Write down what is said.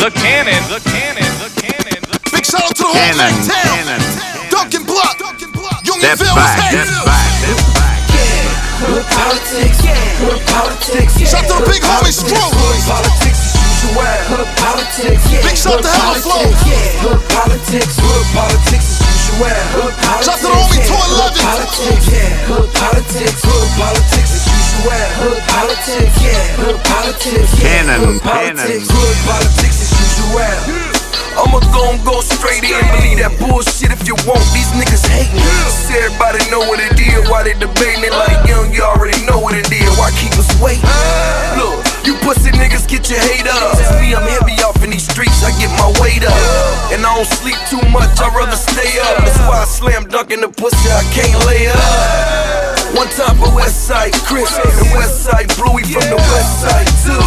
Big shout out to the whole town. Duncan Block. Union Ville was hating. Hood politics, hood politics. Shout to the big homie Screw. Hood politics as usual. Hood politics, Big shout to Hella Flow. Hood politics as usual. Hood politics. Shout to the homie 211. Hood politics as usual. Hood politics, hood politics. Cannon. Hood politics as usual. I'ma go straight in, believe that bullshit if you want. These niggas hatin'. See everybody know what it is. Why they debating it like young? You already know what it is. Why keep us waiting? Look, you pussy niggas get your hate up. Just me, I'm heavy off in these streets. I get my weight up, and I don't sleep too much. I'd rather stay up. That's why I slam dunk in the pussy. I can't lay up. One time for Westside Chris and Westside Bluey from the West Side too.